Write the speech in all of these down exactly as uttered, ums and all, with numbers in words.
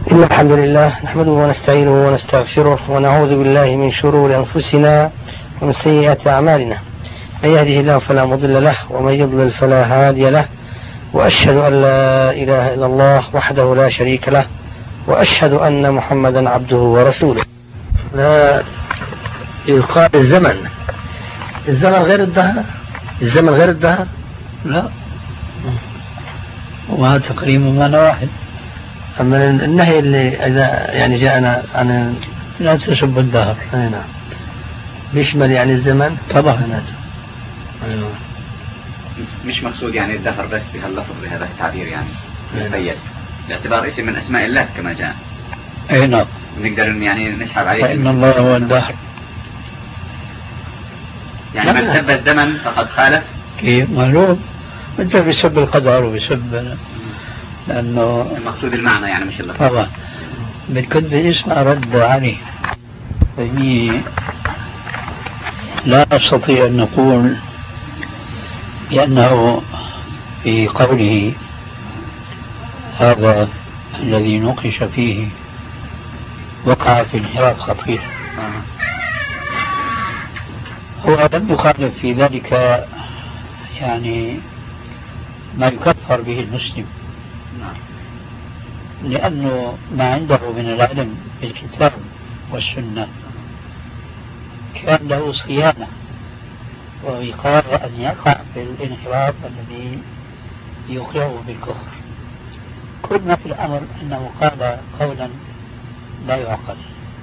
إن الحمد لله نحمده ونستعينه ونستغفره ونعوذ بالله من شرور أنفسنا ومن سيئات أعمالنا. من يهده الله فلا مضل له ومن يضلل فلا هادي له، وأشهد أن لا إله إلا الله وحده لا شريك له، وأشهد أن محمدا عبده ورسوله. لا يقال الزمن الزمن غير الدهر الزمن غير الدهر لا، وما تقريب معنى واحد. أما النهي اللي إذا يعني جاءنا عن لا تسب الدهر، نعم، بيشمل يعني الزمن طبعا. نعم. مش مقصود يعني الدهر بس بهاللفظ بهذا التعبير، يعني يقيد باعتبار اسم من أسماء الله كما جاء. أي نعم، نقدر يعني نسحب عليه فإن الله هو الدهر. يعني من سب الزمن فقد خالف. كيف معلوم، أنت بيسب القدر وبيسب، لأنه المقصود المعنى يعني مش اللفظ. طبعا بالكذب اسمع رد عليه. فهي لا أستطيع أن نقول بأنه في قوله هذا الذي نقش فيه وقع في انحراف خطير. هو لم يخالف في ذلك يعني ما يكفر به المسلم، لأنه ما عنده من العلم بالكتاب والسنة كان له صيانة ووقاية أن يقع في الانحراف الذي يوقعه بالكفر. كل ما في الأمر أنه قال قولا لا يعقل،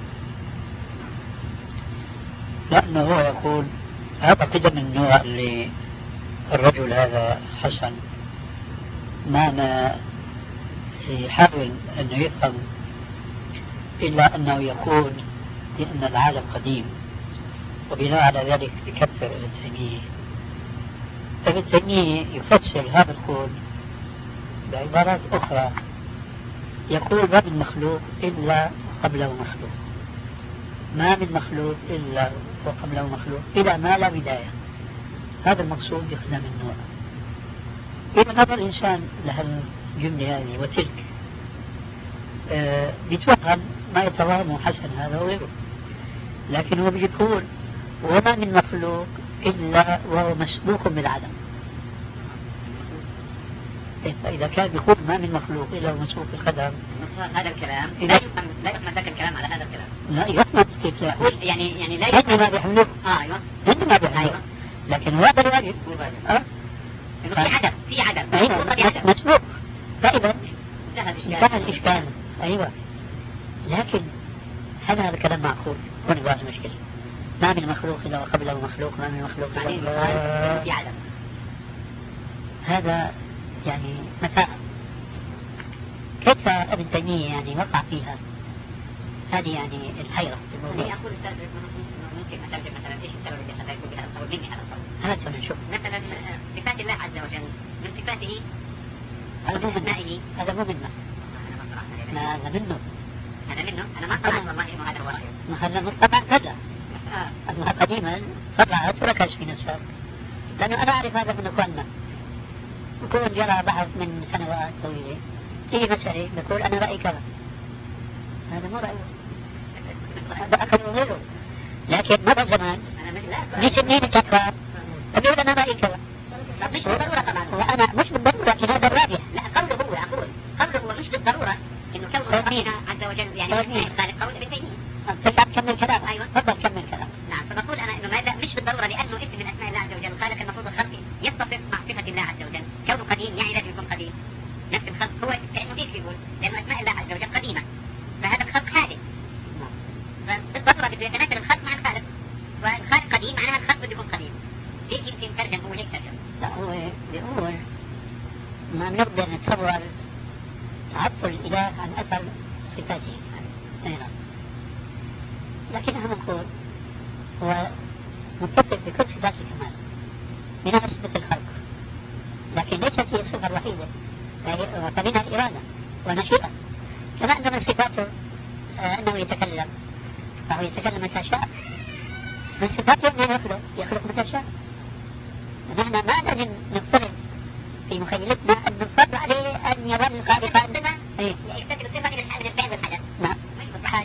لأنه هو يقول هذا كده من النوع اللي الرجل هذا حسن ما ما يحاول أنه يفهم إلا أنه يقول بأن العالم قديم، وبناء على ذلك يكفر ابن تيمية. ابن تيمية يفسر هذا القول بعبارات أخرى، يقول ما من مخلوق إلا قبله مخلوق، ما من مخلوق إلا وقبله مخلوق إلى ما لا بداية. هذا المقصود بخدم النوع. إذا نظر الإنسان لهالجملة هذه وتلك آه بيتوهم ما يتوهمه حسن هذا وغيره، لكن هو بيقول وما من مخلوق إلا وهو مسبوق بالعدم. فإذا كان بيقول ما من مخلوق إلا هو مسبوق بالقدر، هذا الكلام لا يفهم لا يفهم ذاك الكلام على هذا الكلام. لا يفهم كيف لا يعني يعني لا يفهم ما بيحمله. اه ايوه ما بيحمله. أيوة. لكن هذا الواجب اه في عدم في عدم أيوة مسبوق، فإذا انتهى الإشكال. أيوة، لكن هل هذا الكلام معقول؟ هنا بقى المشكلة. ما من مخلوق إلا وقبله مخلوق، ما من مخلوق إلا في عدم. هذا يعني متاع. كيف ابن تيمية يعني وقع فيها؟ هذه يعني الحيرة. أنا أقول ممكن أترجم مثلا إيش السبب اللي خلاه يكون بهذا القول مني هذا القول. هذا نشوف مثلا صفات الله عز وجل من صفاته هذا مو منه، هذا مو منه، هذا منه هذا منه أنا ما قرأت والله إنه هذا هو رأيه. ما هذا مطبع كذا أنها قديما طبعت وركز في نفسها، لأنه أنا أعرف هذا من أخواننا يكون جرى بحث من سنوات طويلة تيجي مسألة بقول أنا رأيي كذا، هذا مو رأيه، هذا أكل غيره. لكن مضى الزمان مش منين التكفى أقول أنا رأيي كذا، مش بالضرورة طبعا، وأنا مش بالضرورة لكن هذا الراجح. لا قوله هو أقول قوله هو مش بالضرورة إنه كونه ربنا عز وجل يعني خالق قول ابن تيمية. ترجع تكمل كلام. أيوة تفضل كمل كلام. نعم، فبقول أنا إنه ما مش بالضرورة لأنه اسم من أسماء الله عز وجل خالق المفروض الخلق يتصف مع صفة الله عز وجل. كونه قديم يعني لازم يكون قديم نفس الخلق، هو كأنه فيك يقول لأنه أسماء الله عز وجل قديمة فهذا الخلق حادث، فبالضرورة بده يتناسب الخلق مع الخالق، والخالق قديم معناها الخلق بده يكون قديم. هيك يمكن ترجم، هو هيك ترجم. لا هو بيقول ما بنقدر نتصور تعطل الإله عن أثر صفاته. نعم، لكنها نقول هو متصف بكل صفات الكمال منها صفة الخلق، لكن ليست هي الصفة الوحيدة، فمنها الإرادة والمشيئة. كما أن من صفاته آه أنه يتكلم، فهو يتكلم متى شاء. من صفاته أنه يخلق يخلق متى شاء. نحن ما لازم نفترض في مخيلتنا أن نفرض عليه أن يظل خالقا. يكتسب الصفة من الفعل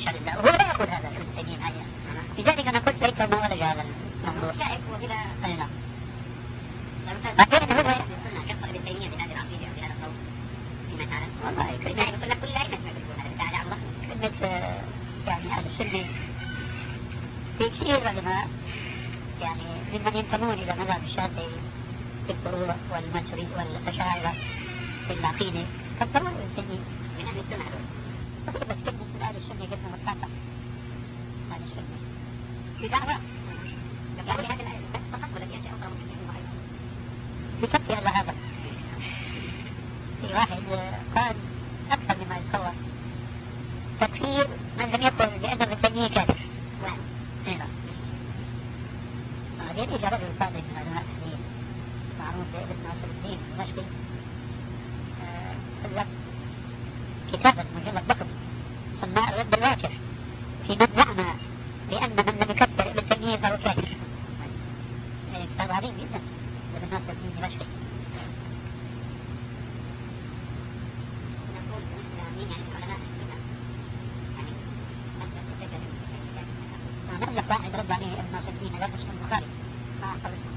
يشهد الله وهو لا يقول هذا ابن تيمية الحقيقة. لذلك أنا قلت ليس ما ولد هذا الموضوع شائك وبلا أي نعم. أكيد هو كفر ابن تيمية بهذه العقيدة أو بهذا القول فيما تعلم. والله كلمة يقول لك كل لا يمكن أن يقول هذا تعالى الله كلمة يعني أهل السنة في كثير علماء يعني ممن ينتمون إلى مذهب الشافعي في الفروع والماتريد والأشاعرة في العقيدة كفروا ابن تيمية من أهل السنة هذول. بس كلمة من أهل السنة قلنا مرتفع أهل السنة في دعوة يعني هذا الآية فقط ولا في أشياء أخرى ممكن تكون ضعيفة بكفي هذا هذا. في واحد قال أكثر مما يتصور تكفير من لم يقل بأن ابن تيمية كافر. هنا بعدين إجا رجل فاضل من علماء الحديث معروف بابن ناصر الدين المشبي ألف كتابا مجلد ضخم سماه الرد الواكر في من زعم بأن من لم يكفر ابن تيمية فهو كافر. كتاب عظيم جدا ابن ناصر الدين المشبي. نقول الإسلاميين يعني علماء السنة يعني نقول لك واحد رد عليه ابن ناصر الدين هذا مسلم البخاري ما أحفظ اسمه.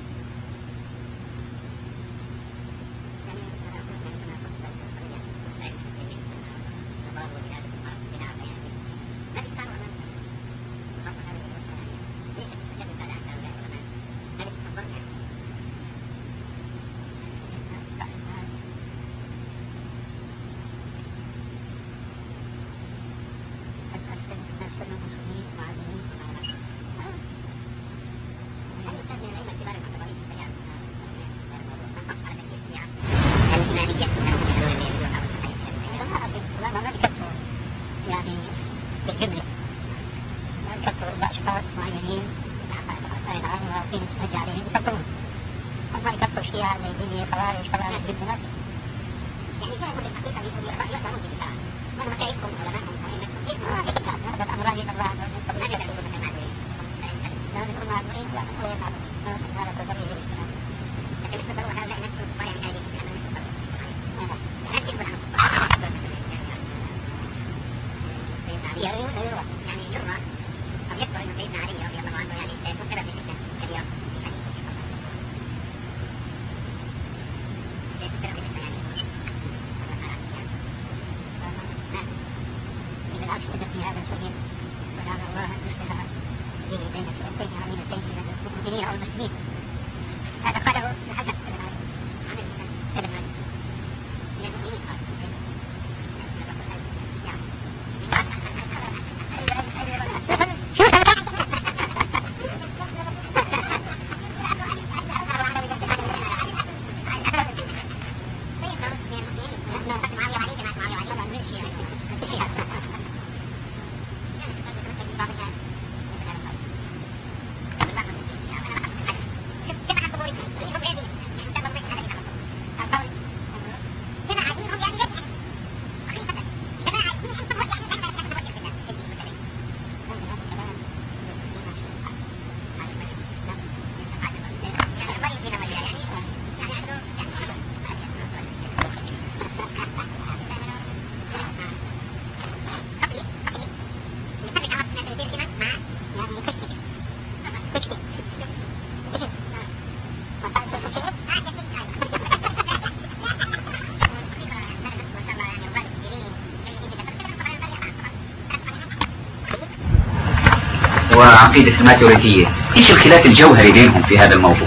وعقيدة الماتريدية، ايش الخلاف الجوهري بينهم في هذا الموضوع؟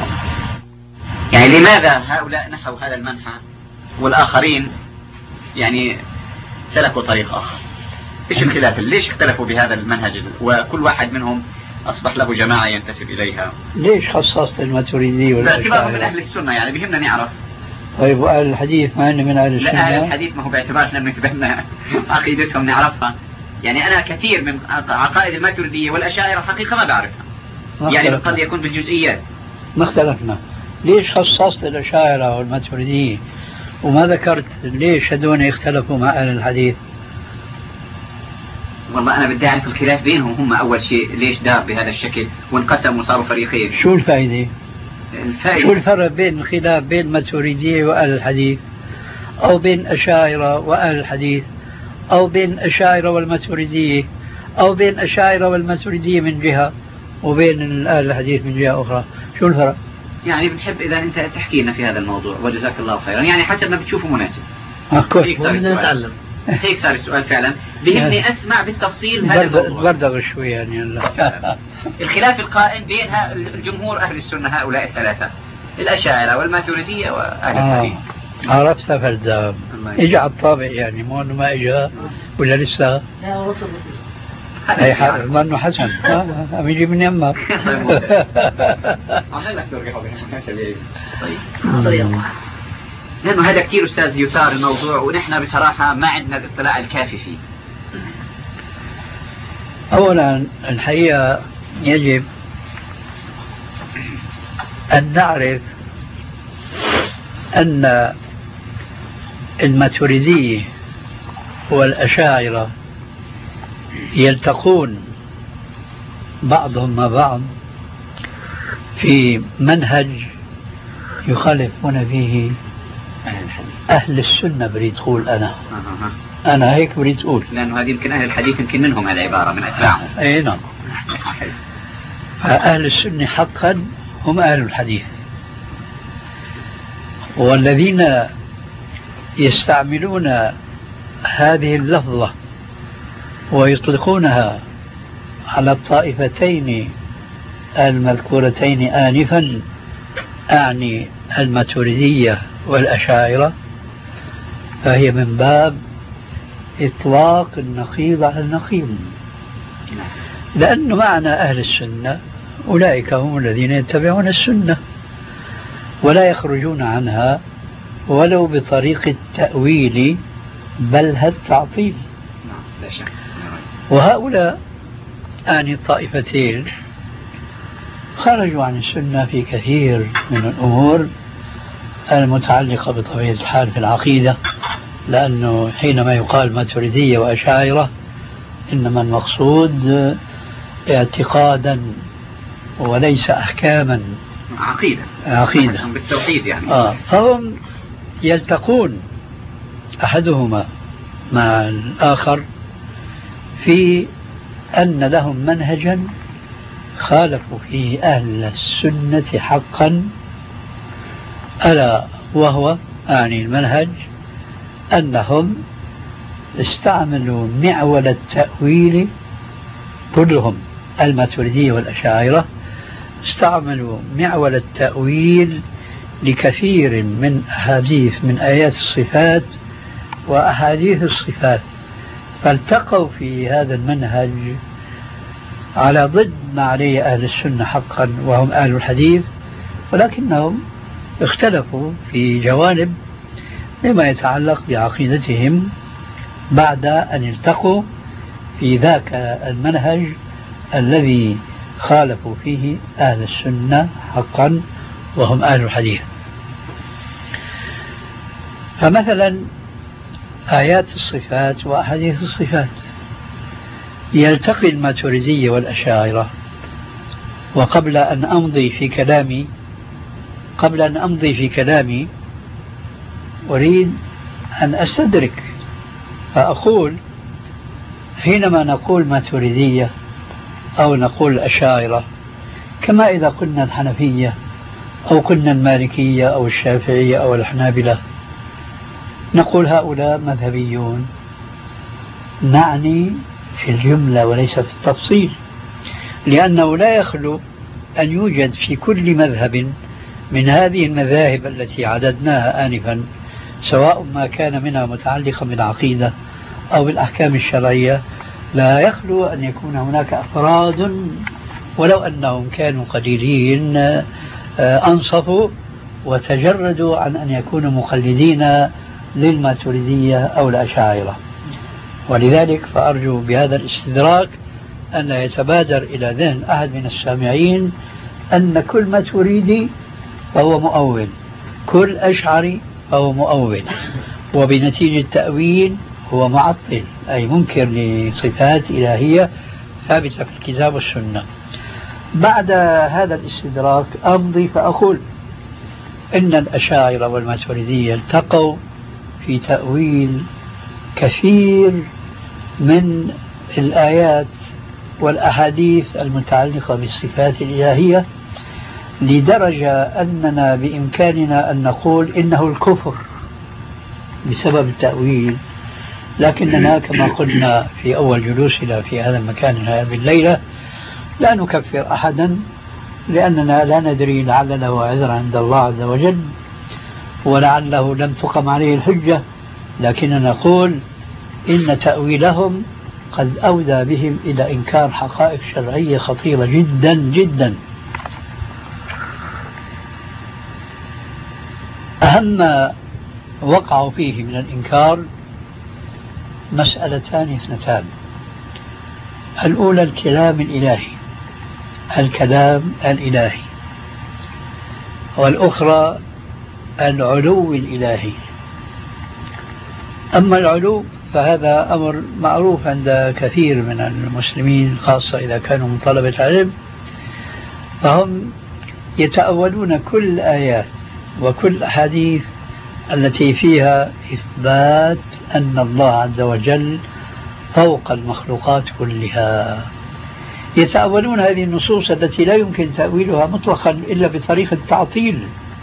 يعني لماذا هؤلاء نحوا هذا المنحى والآخرين يعني سلكوا طريق آخر؟ ايش الخلاف؟ ليش اختلفوا بهذا المنهج وكل واحد منهم أصبح له جماعة ينتسب إليها؟ ليش خصصت الماتريدية باعتبارهم من أهل السنة، يعني بهمنا نعرف. طيب وأهل الحديث ما أنه من أهل السنة؟ لا، أهل الحديث ما هو باعتبارنا أنه تبهمنا عقيدتهم نعرفها. يعني أنا كثير من عقائد الماتريدية والأشاعرة حقيقة ما بعرفها، يعني قد يكون بالجزئيات. ما اختلفنا. ليش خصصت الأشاعرة والماتريدية وما ذكرت ليش هذول يختلفوا مع أهل الحديث؟ والله أنا بدي أعرف الخلاف بينهم هم أول شيء، ليش دار بهذا الشكل وانقسموا وصاروا فريقين؟ شو الفائدة؟ الفائدة شو الفرق بين الخلاف بين الماتريدية وأهل الحديث، أو بين أشاعرة وأهل الحديث، أو بين أشاعرة والماتريدية؟ أو بين الأشاعرة والماتريدية من جهة وبين أهل الحديث من جهة أخرى؟ شو الفرق؟ يعني بنحب إذا أنت تحكي لنا في هذا الموضوع وجزاك الله خيرا، يعني حسب ما بتشوفه مناسب. آه كويس. بدنا نتعلم. هيك صار السؤال فعلا، بهمني أسمع بالتفصيل هذا الموضوع. بردغ شوي يعني. الخلاف القائم بين الجمهور أهل السنة هؤلاء الثلاثة، الأشاعرة والماتريدية وأهل الحديث. عرفت فرد اجى على الطابع يعني، مو انه ما اجى ولا لسه؟ لا وصل وصل. اي حال انه حسن عم يجي من يمك. طيب لأنه هذا كثير أستاذ يثار الموضوع، ونحن بصراحة ما عندنا الاطلاع الكافي فيه. أولا الحقيقة يجب أن نعرف أن الماتريدية والأشاعرة يلتقون بعضهم مع بعض في منهج يخالفون فيه أهل السنة. بريد أقول أنا أنا هيك بريد أقول، لأنه هذه يمكن أهل الحديث يمكن منهم هالعبارة من أتباعهم. أي نعم. أهل السنة حقا هم أهل الحديث، والذين يستعملون هذه اللفظة ويطلقونها على الطائفتين المذكورتين آنفا، أعني الماتريدية والأشاعرة، فهي من باب إطلاق النقيض على النقيض، لأن معنى أهل السنة أولئك هم الذين يتبعون السنة ولا يخرجون عنها ولو بطريق التأويل بل التعطيل. وهؤلاء أعني الطائفتين خرجوا عن السنة في كثير من الأمور المتعلقة بطبيعة الحال في العقيدة، لأنه حينما يقال ماتريدية وأشاعرة إنما المقصود اعتقادا وليس أحكاما، عقيدة عقيدة بالتوحيد يعني. آه. فهم يلتقون أحدهما مع الآخر في أن لهم منهجا خالفوا فيه أهل السنة حقا، ألا وهو أعني المنهج أنهم استعملوا معول التأويل، كلهم الماتريدية والأشاعرة استعملوا معول التأويل لكثير من أحاديث من آيات الصفات وأحاديث الصفات، فالتقوا في هذا المنهج على ضد ما عليه أهل السنة حقا وهم أهل الحديث، ولكنهم اختلفوا في جوانب مما يتعلق بعقيدتهم بعد أن التقوا في ذاك المنهج الذي خالفوا فيه أهل السنة حقا وهم أهل الحديث. فمثلا آيات الصفات وأحاديث الصفات يلتقي الماتريدية والأشاعرة. وقبل أن أمضي في كلامي قبل أن أمضي في كلامي أريد أن أستدرك فأقول حينما نقول ماتريدية أو نقول الأشاعرة، كما إذا قلنا الحنفية أو قلنا المالكية أو الشافعية أو الحنابلة، نقول هؤلاء مذهبيون، نعني في الجملة وليس في التفصيل، لأنه لا يخلو أن يوجد في كل مذهب من هذه المذاهب التي عددناها آنفا، سواء ما كان منها متعلقا بالعقيدة أو بالأحكام الشرعية، لا يخلو أن يكون هناك أفراد ولو أنهم كانوا قليلين أنصفوا وتجردوا عن أن يكونوا مقلدين للماتريدية أو الأشاعرة. ولذلك فأرجو بهذا الاستدراك أن لا يتبادر إلى ذهن أحد من السامعين أن كل ماتريدي فهو مؤول، كل أشعري فهو مؤول، وبنتيجة تأويل هو معطل أي منكر لصفات إلهية ثابتة في الكتاب والسنة. بعد هذا الاستدراك أمضي فأقول إن الأشاعرة والماتريدية التقوا في تأويل كثير من الآيات والأحاديث المتعلقة بالصفات الإلهية، لدرجة أننا بإمكاننا أن نقول إنه الكفر بسبب التأويل، لكننا كما قلنا في أول جلوسنا في هذا المكان هذه الليلة لا نكفر أحدا، لأننا لا ندري لعل له عذر عند الله عز وجل ولعله لم تقم عليه الحجة، لكننا نقول إن تأويلهم قد أودى بهم إلى إنكار حقائق شرعية خطيرة جدا جدا. أهم ما وقعوا فيه من الإنكار مسألتان اثنتان: الأولى الكلام الإلهي الكلام الإلهي، والأخرى العلو الإلهي. أما العلو فهذا أمر معروف عند كثير من المسلمين، خاصة إذا كانوا من طلبة علم، فهم يتأولون كل الآيات وكل الأحاديث التي فيها إثبات أن الله عز وجل فوق المخلوقات كلها. يتأولون هذه النصوص التي لا يمكن تأويلها مطلقا إلا بطريقة التعطيل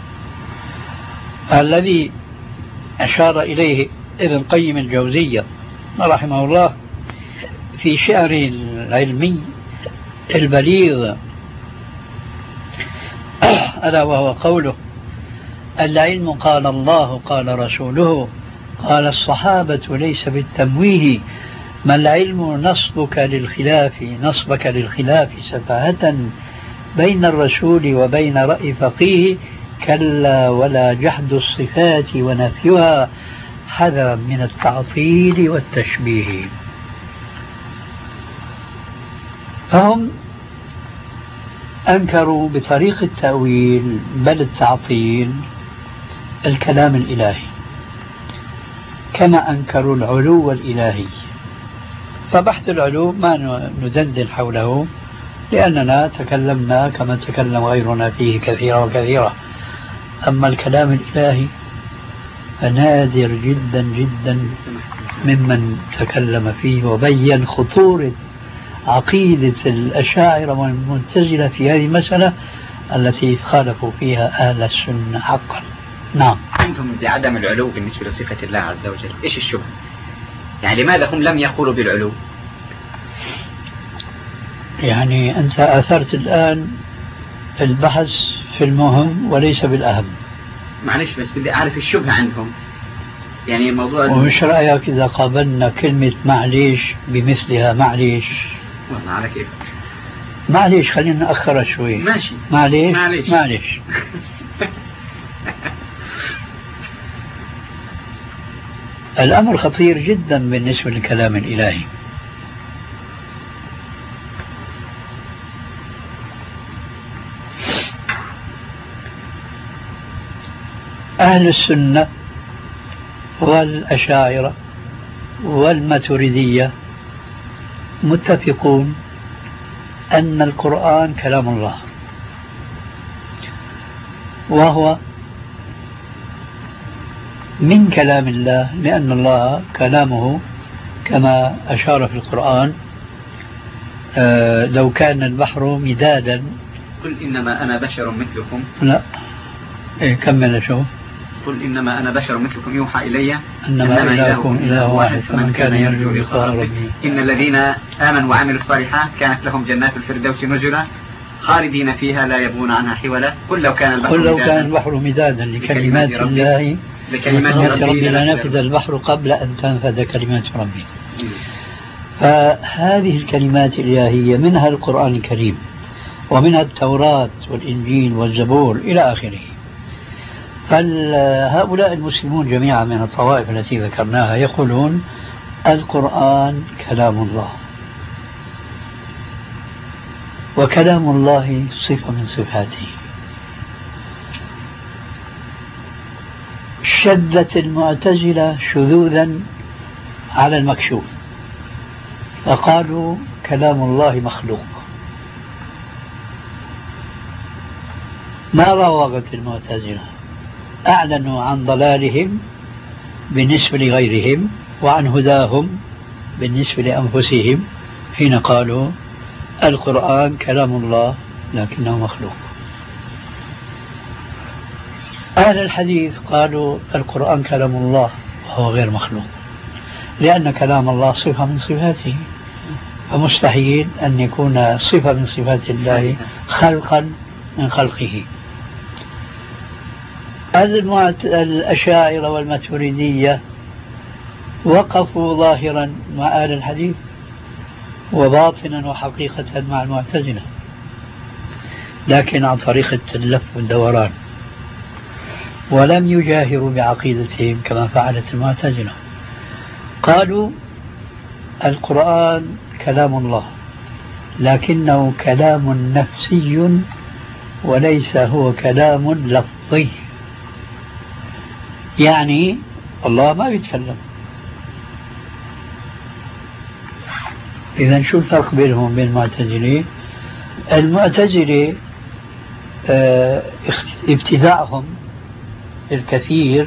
الذي أشار إليه ابن قيم الجوزية رحمه الله في شعره العلمي البليغ، ألا وهو قوله: العلم قال الله قال رسوله قال الصحابة ليس بالتمويه، ما العلم نصبك للخلاف نصبك للخلاف سفاهة، بين الرسول وبين رأي فقيه، كلا ولا جحد الصفات ونفيها، حذرا من التعطيل والتشبيه. فهم أنكروا بطريقة التأويل بل التعطيل الكلام الإلهي، كما أنكروا العلو الإلهي. فبحث العلو ما ندندن حوله، لأننا تكلمنا كما تكلم غيرنا فيه كثيرا وكثيرا. أما الكلام الإلهي فنادر جدا جدا ممن تكلم فيه وبين خطورة عقيدة الأشاعرة والمعتزلة في هذه المسألة التي خالفوا فيها أهل السنة حقا. نعم. عندهم بعدم العلو بالنسبة لصفة الله عز وجل، إيش الشبهة؟ يعني لماذا هم لم يقولوا بالعلو؟ يعني أنت أثرت الآن البحث في المهم وليس بالأهم. معلش بس بدي أعرف الشبهة عندهم، يعني موضوع. ومش رأيك إذا قابلنا كلمة معليش بمثلها معليش؟ والله على كيف. معليش خلينا نأخرها شوي. ماشي. معليش معليش, معليش. الأمر خطير جدا بالنسبة للكلام الإلهي. أهل السنة والأشاعرة والماتريدية متفقون أن القرآن كلام الله، وهو من كلام الله، لأن الله كلامه كما أشار في القرآن: آه لو كان البحر مدادا. قل إنما أنا بشر مثلكم. لا إيه كمل شو. قل إنما أنا بشر مثلكم يوحى إلي إنما إلهكم إله واحد فمن كان يرجو لقاء ربه. إن الذين آمنوا وعملوا الصالحات كانت لهم جنات الفردوس نزلا خالدين فيها لا يبغون عنها حولا. قل لو كان البحر قل لو كان البحر مدادا لكلمات الله لكلمات ربي لنفذ البحر قبل أن تنفذ كلمات ربي. فهذه الكلمات الإلهية منها القرآن الكريم، ومنها التوراة والإنجيل والزبور إلى آخره. فهؤلاء المسلمون جميعا من الطوائف التي ذكرناها يقولون القرآن كلام الله، وكلام الله صفة من صفاته. شدت المعتزلة شذوذا على المكشوف فقالوا كلام الله مخلوق. ما راوغت المعتزلة، أعلنوا عن ضلالهم بالنسبة لغيرهم وعن هداهم بالنسبة لأنفسهم حين قالوا القرآن كلام الله لكنه مخلوق. أهل الحديث قالوا القرآن كلام الله وهو غير مخلوق، لأن كلام الله صفة من صفاته، فمستحيل أن يكون صفة من صفات الله خلقا من خلقه. الأشاعرة والماتريدية وقفوا ظاهرا مع أهل الحديث وباطنا وحقيقة مع المعتزلة، لكن عن طريقة اللف والدوران، ولم يجاهروا بعقيدتهم كما فعلت المعتزلة. قالوا القرآن كلام الله لكنه كلام نفسي وليس هو كلام لفظي، يعني الله ما يتكلم. إذن شو الفرق بينهم وبين المعتزلة؟ المعتزلة اه ابتداعهم الكثير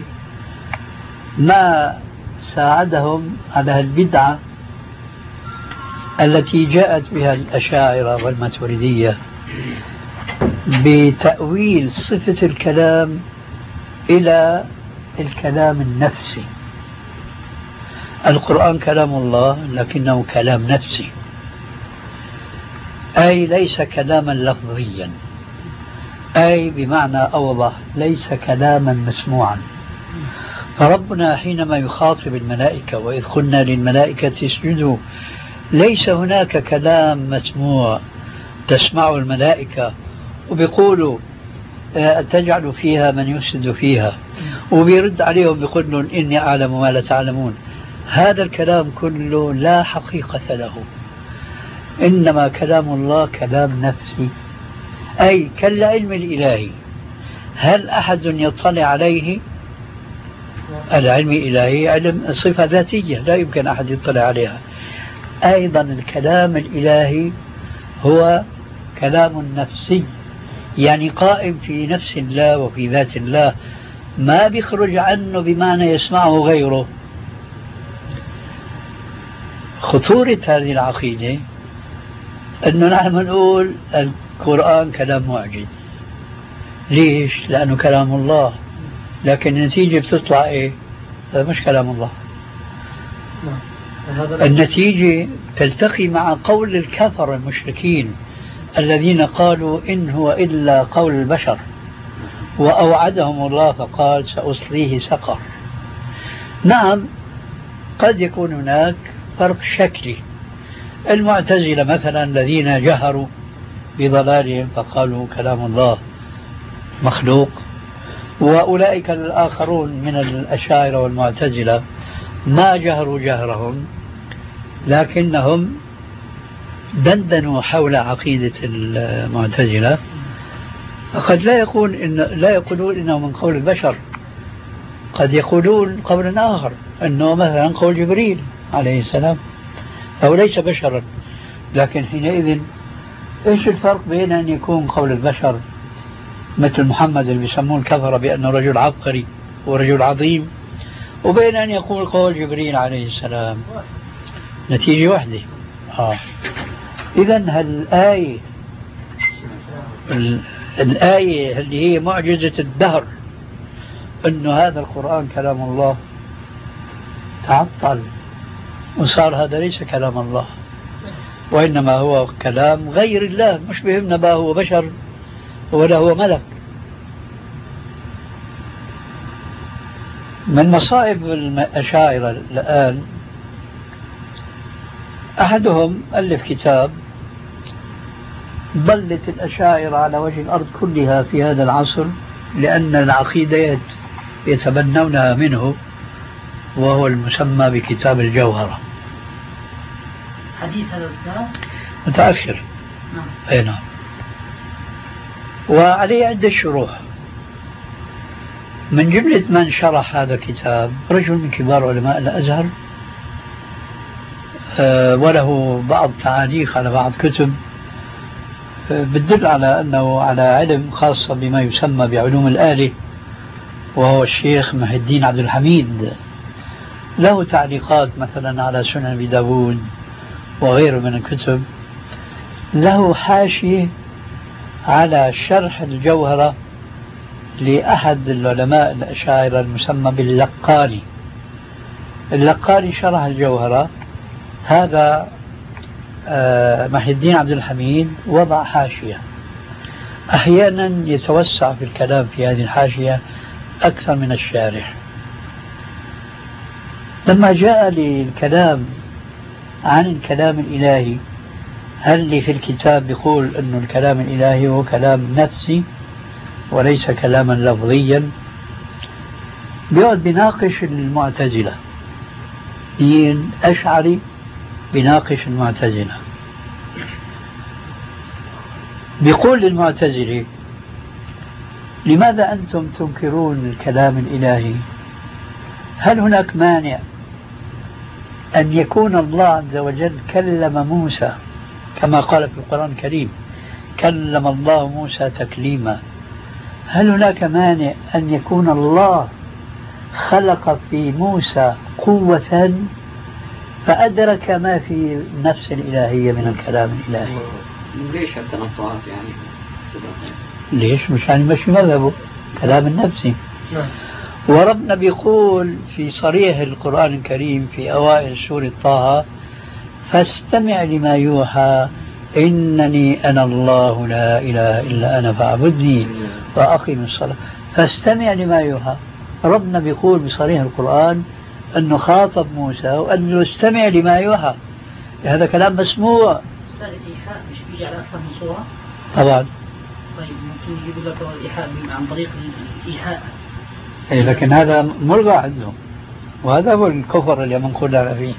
ما ساعدهم على البدعة التي جاءت بها الأشاعرة والماتريدية بتأويل صفة الكلام إلى الكلام النفسي. القرآن كلام الله لكنه كلام نفسي، أي ليس كلاما لفظيا، أي بمعنى أوضح ليس كلاما مسموعا. فربنا حينما يخاطب الملائكة وإذ قلنا للملائكة اسجدوا، ليس هناك كلام مسموع تسمع الملائكة وبيقولوا تجعل فيها من يفسد فيها، وبيرد عليهم بيقول لهم إني أعلم ما لا تعلمون. هذا الكلام كله لا حقيقة له، إنما كلام الله كلام نفسي، أي كالعلم الإلهي. هل أحد يطلع عليه؟ العلم الإلهي علم صفة ذاتية لا يمكن أحد يطلع عليها. أيضا الكلام الإلهي هو كلام نفسي، يعني قائم في نفس الله وفي ذات الله، ما بيخرج عنه بمعنى يسمعه غيره. خطورة هذه العقيدة أنه نحن نقول القرآن كلام معجز. ليش؟ لأنه كلام الله، لكن النتيجة بتطلع إيه؟ مش كلام الله. النتيجة تلتقي مع قول الكفر المشركين الذين قالوا إن هو إلا قول البشر، وأوعدهم الله فقال سأصليه سقر. نعم قد يكون هناك فرق شكلي. المعتزلة مثلا الذين جهروا بضلالهم فقالوا كلام الله مخلوق، وأولئك الآخرون من الأشاعرة والمعتزلة ما جهروا جهرهم، لكنهم دندنوا حول عقيدة المعتزلة. قد لا يقول إن لا يقولون إنه من قول البشر، قد يقولون قول آخر أنه مثلا قول جبريل عليه السلام، أو ليس بشرا. لكن حينئذ إيش الفرق بين أن يكون قول البشر مثل محمد اللي بيسمون الكفرة بأنه رجل عبقري ورجل عظيم، وبين أن يقول قول جبريل عليه السلام؟ نتيجة واحدة. آه. إذن هالآية الآية اللي هي معجزة الدهر أنه هذا القرآن كلام الله تعطل وصار هذا ليس كلام الله، وإنما هو كلام غير الله. مش بهمنا بقى هو بشر ولا هو ملك. من مصائب الأشاعرة الآن أحدهم ألف كتاب ضلت الأشاعرة على وجه الأرض كلها في هذا العصر لأن العقيدة يتبنونها منه، وهو المسمى بكتاب الجوهرة. حديث هذا أستاذ متأخر. نعم. أي نعم. وعليه عدة شروح. من جملة من شرح هذا الكتاب رجل من كبار علماء الأزهر، أه وله بعض تعاليق على بعض كتب أه بتدل على أنه على علم خاصة بما يسمى بعلوم الآلة، وهو الشيخ محي الدين عبد الحميد. له تعليقات مثلا على سنن أبي داود وغيره من الكتب، له حاشية على شرح الجوهرة لأحد العلماء الأشاعرة المسمى باللقاني. اللقاني شرح الجوهرة، هذا محي الدين عبد الحميد وضع حاشية. أحيانا يتوسع في الكلام في هذه الحاشية أكثر من الشارح. لما جاء للكلام عن الكلام الإلهي، هل اللي في الكتاب بيقول أنه الكلام الإلهي هو كلام نفسي وليس كلاما لفظيا، بيقعد بيناقش المعتزلة. دين أشعري بيناقش المعتزلة، بيقول للمعتزلة: لماذا أنتم تنكرون الكلام الإلهي؟ هل هناك مانع أن يكون الله عز وجل كلم موسى كما قال في القرآن الكريم: كلم الله موسى تكليما؟ هل هناك مانع أن يكون الله خلق في موسى قوة فأدرك ما في النفس الإلهية من الكلام الإلهي؟ ليش التنطعات يعني؟ ليش؟ مش يعني مش مذهبه كلام النفسي. وربنا بيقول في صريح القرآن الكريم في أوائل سورة طه: فاستمع لما يوحى إنني أنا الله لا إله إلا أنا فاعبدني وأقم الصلاة. فاستمع لما يوحى. ربنا بيقول بصريح القرآن أنه خاطب موسى وأنه يستمع لما يوحى. هذا كلام مسموع. أستاذ الإيحاء مش بيجي على أكثر من صورة؟ طبعا. طيب ممكن يجيب لك الإيحاء عن طريق الإيحاء. إيه لكن هذا ملغى عندهم، وهذا هو الكفر اللي منقول فيه.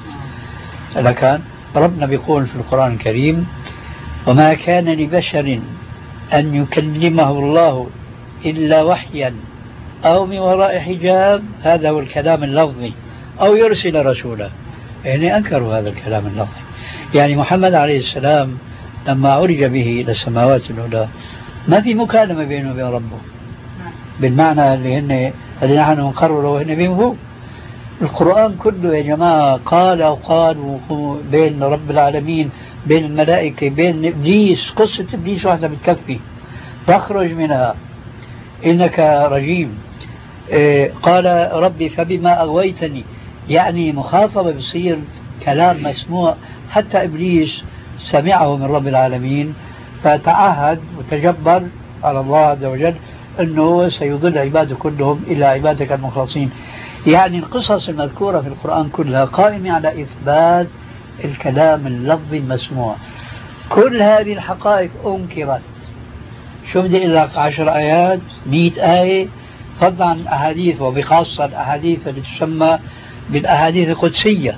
لكن ربنا بيقول في القرآن الكريم: وما كان لبشر أن يكلمه الله إلا وحيا أو من وراء حجاب، هذا هو الكلام اللفظي، أو يرسل رسولا. يعني أنكروا هذا الكلام اللفظي. يعني محمد عليه السلام لما عرج به إلى السماوات العلى ما في مكالمة بينه وبين ربه بالمعنى اللي هن اللي نحن نقرره وهن بينه. القرآن كله يا جماعة قال وقال بين رب العالمين، بين الملائكة، بين إبليس. قصة إبليس واحدة بتكفي: فاخرج منها إنك رجيم. إيه قال ربي فبما أغويتني، يعني مخاطبة بصير كلام مسموع. حتى إبليس سمعه من رب العالمين فتعهد وتجبر على الله عز وجل أنه سيضل عباده كلهم إلا عبادك المخلصين. يعني القصص المذكورة في القرآن كلها قائمة على إثبات الكلام اللفظي المسموع. كل هذه الحقائق أنكرت. شو بدي أقول لك؟ عشر آيات، مئة آية، فضلا عن الأحاديث، وبخاصة الأحاديث اللي تسمى بالأحاديث القدسية.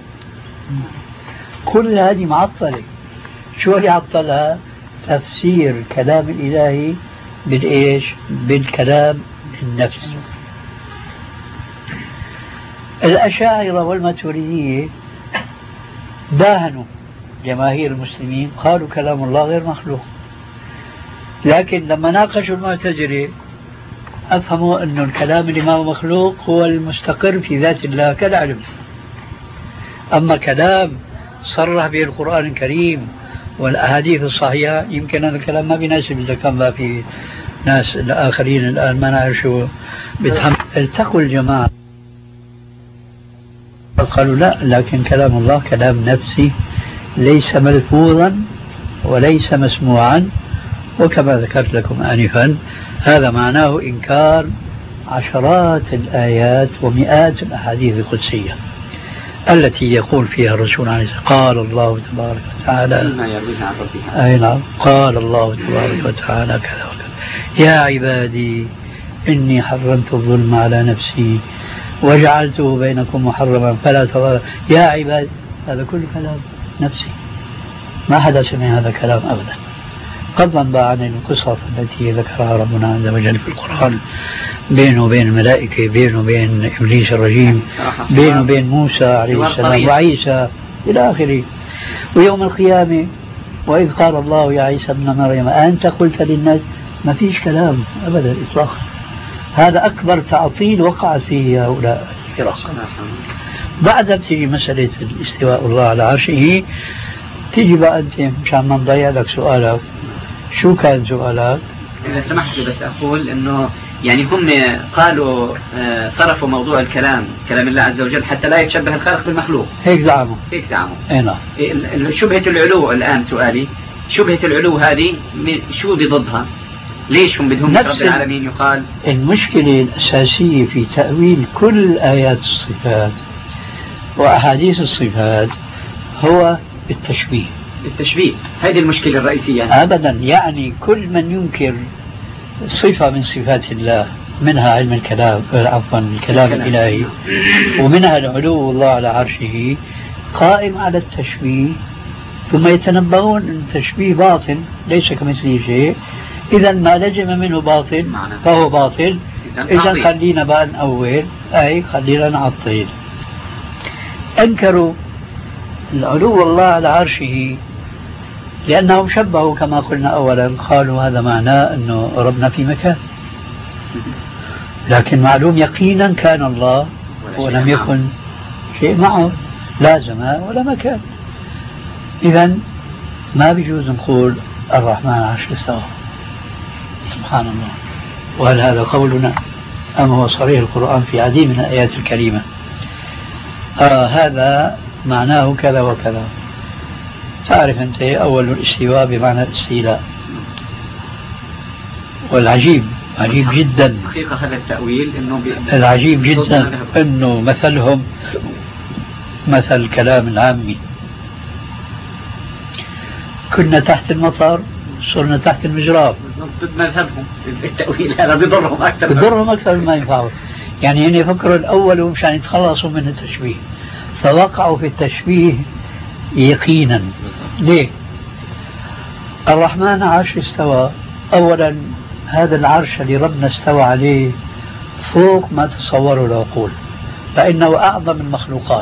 كل هذه معطلة. شو اللي عطلها؟ تفسير كلام الإلهي بالإيش؟ بالكلام النفسي. الأشاعرة والماتريدية داهنوا جماهير المسلمين، قالوا كلام الله غير مخلوق. لكن لما ناقشوا المعتزلة أفهموا أن الكلام اللي ما هو مخلوق هو المستقر في ذات الله كالعلم. أما كلام صرح به القرآن الكريم والأحاديث الصحيحة يمكن هذا الكلام ما بيناسب إذا كان ما في ناس الآخرين الآن ما نعرف شو بتحمل. التقوا الجماعة قالوا لا، لكن كلام الله كلام نفسي ليس ملفوظا وليس مسموعا، وكما ذكرت لكم آنفا هذا معناه إنكار عشرات الآيات ومئات الأحاديث القدسية التي يقول فيها الرسول عليه الصلاة والسلام: قال الله تبارك وتعالى أي نعم قال الله تبارك وتعالى كذا وكذا: يا عبادي إني حرمت الظلم على نفسي وجعلته بينكم محرما فلا تظلموا. يا عبادي، هذا كل كلام نفسي، ما حدا سمع هذا كلام أبدا، فضلا بقى عن القصص التي ذكرها ربنا عز وجل في القرآن بينه وبين الملائكة، بينه وبين إبليس الرجيم، بينه وبين موسى عليه السلام وعيسى إلى آخره. ويوم القيامة: وإذ قال الله يا عيسى ابن مريم أنت قلت للناس، ما فيش كلام أبدا إطلاقا. هذا أكبر تعطيل وقع فيه هؤلاء الفرق. بعد تيجي مسألة الاستواء الله على عرشه، تيجي بقى أنت مشان ما نضيع لك سؤالك، شو كان سؤالك؟ إذا سمحت بس أقول إنه يعني هم قالوا صرفوا موضوع الكلام كلام الله عز وجل حتى لا يتشبه الخالق بالمخلوق. هيك زعموا. هيك زعموا. اي نعم. شبهة العلو الآن سؤالي، شبهة العلو هذه شو بضدها؟ ليش هم بدهم رب العالمين يقال؟ المشكلة الأساسية في تأويل كل آيات الصفات وأحاديث الصفات هو التشبيه. التشبيه، هذه المشكلة الرئيسية يعني. أبدا، يعني كل من ينكر صفة من صفات الله، منها علم الكلام عفوا الكلام الإلهي، ومنها العلو الله على عرشه، قائم على التشبيه، ثم يتنبهون أن التشبيه باطل ليس كمثله شيء، إذا ما لزم منه باطل فهو باطل. إذا خلينا بقى نأول، أي خلينا نعطل. أنكروا العلو الله على عرشه لأنهم شبهوا كما قلنا أولا، قالوا هذا معناه أنه ربنا في مكان، لكن معلوم يقينا كان الله ولم يكن شيء معه، لا زمان ولا مكان. إذا ما بيجوز نقول الرحمن على العرش استوى، سبحان الله. وهل هذا قولنا أم هو صريح القرآن في عديد من الآيات الكريمة؟ آه هذا معناه كذا وكذا. تعرف أنت أول الاستواء بمعنى الاستيلاء، والعجيب عجيب جدا حقيقة هذا التأويل إنه العجيب جدا إنه مثلهم مثل الكلام العامي، كنا تحت المطر صرنا تحت المجراب. ضد مذهبهم التأويل هذا بيضرهم أكثر بيضرهم أكثر مما ينفعهم. يعني هن يفكروا الأول مشان يتخلصوا من التشبيه، فوقعوا في التشبيه يقينا. ليه؟ الرحمن عرش استوى، أولا هذا العرش اللي ربنا استوى عليه فوق ما تصوره العقول، فإنه أعظم المخلوقات.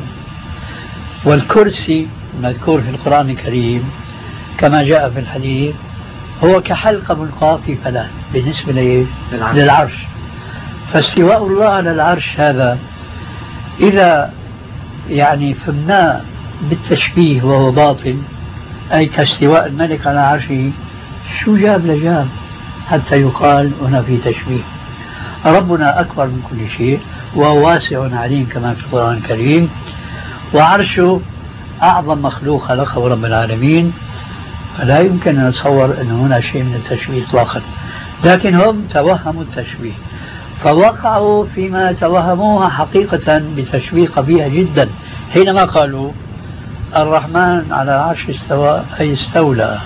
والكرسي المذكور في القرآن الكريم كما جاء في الحديث هو كحلقة ملقاة في فلاة بالنسبة للعرش. فاستواء الله على العرش هذا إذا يعني فهمناه بالتشبيه وهو باطل، أي كاستواء الملك على عرشه، شو جاب لجاب حتى يقال هنا في تشبيه. ربنا أكبر من كل شيء وهو واسع عليم كما في القرآن الكريم، وعرشه أعظم مخلوق خلقه رب العالمين، فلا يمكن أن نتصور أن هنا شيء من التشبيه إطلاقا. لكن هم توهموا التشبيه فوقعوا فيما توهموها حقيقة بتشبيه قبيح جدا حينما قالوا الرحمن على العرش استوى، أي استولى.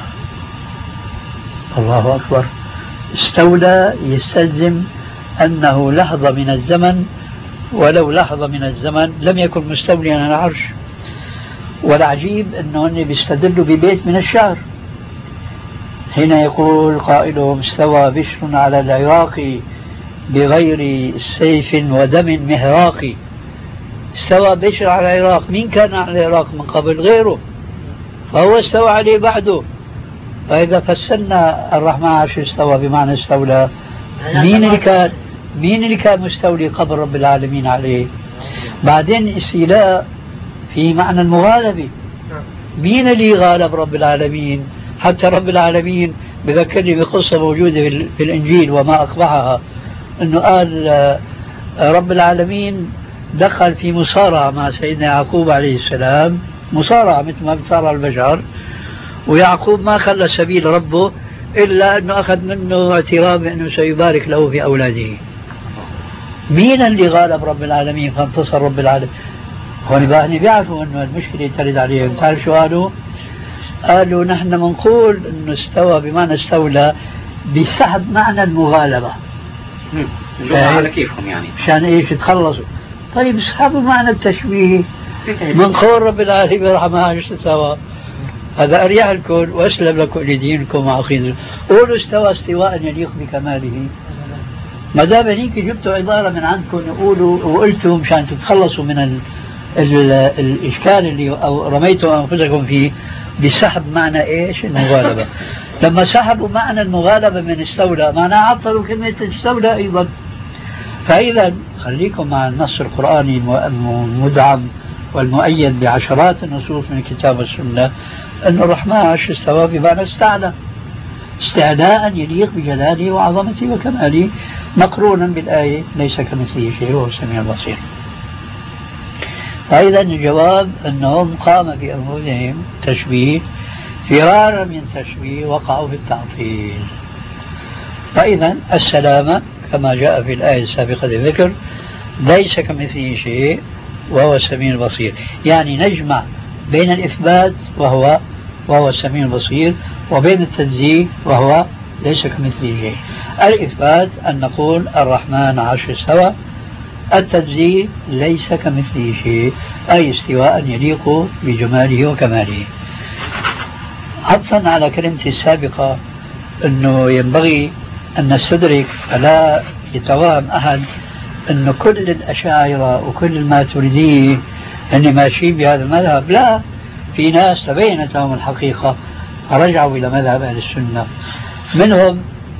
الله أكبر. استولى يستلزم أنه لحظة من الزمن، ولو لحظة من الزمن لم يكن مستوليا على العرش. والعجيب أنه بيستدلوا ببيت من الشعر حين يقول قائلهم استوى بشر على العراق بغير سيف ودم مهراق. استوى بشر على العراق، مين كان على العراق من قبل؟ غيره، فهو استوى عليه بعده. فإذا فسرنا الرحمن عرش استوى بمعنى استولى، مين اللي كان مين اللي كان مستولي قبل رب العالمين عليه؟ بعدين استيلاء في معنى المغالبة، مين اللي غالب رب العالمين؟ حتى رب العالمين بذكرني بقصة موجودة في الإنجيل وما أقبحها، أنه قال رب العالمين دخل في مصارعة مع سيدنا يعقوب عليه السلام، مصارعة مثل ما بتصارع البشر، ويعقوب ما خلى سبيل ربه إلا أنه أخذ منه اعتراف بأنه سيبارك له في أولاده. مين اللي غالب رب العالمين فانتصر رب العالمين؟ هون بقى بيعرفوا أنه المشكلة ترد عليهم. تعرف شو قالوا؟ قالوا نحن منقول أنه استوى بمعنى استولى بسحب معنى المغالبة. على كيفهم يعني مشان ايش يتخلصوا؟ طيب اسحبوا معنى التشبيه من قول رب العالمين الرحمن عرش استوى، هذا أريح لكم وأسلم لكم لدينكم وعقيدتكم. قولوا استوى استواء يليق بكماله. ما دام هيك جبتوا عبارة من عندكم قولوا وقلتوا مشان تتخلصوا من ال ال الإشكال اللي أو رميتوا أنفسكم فيه بسحب معنى إيش؟ المغالبة. لما سحبوا معنى المغالبة من استولى معناه عطلوا كلمة استولى أيضا. فإذا خليكم مع النص القرآني المدعم والمؤيد بعشرات النصوص من الكتاب والسنة أن الرحمن عرش استوى بمعنى استعلى استعلاء يليق بجلاله وعظمته وكماله مقرونا بالآية ليس كمثله شيء وهو السميع البصير. أيضا الجواب أنهم قام بأنفسهم تشبيه فرارا من تشبيه وقعوا في التعطيل. فإذا السلامة كما جاء في الآية السابقة الذكر ليس كمثله شيء وهو السميع البصير، يعني نجمع بين الإثبات وهو وهو السميع البصير وبين التنزيه وهو ليس كمثله شيء. الإثبات أن نقول الرحمن عرش استوى، التنزيه ليس كمثله شيء أي استواء يليق بجماله وكماله. عطفا على كلمتي السابقة أنه ينبغي أن نستدرك فلا يتوهم أحد أن كل الأشاعرة وكل الماتريدية أن ماشيين بهذا المذهب، لا، في ناس تبينت لهم الحقيقة رجعوا إلى مذهب أهل السنة. منهم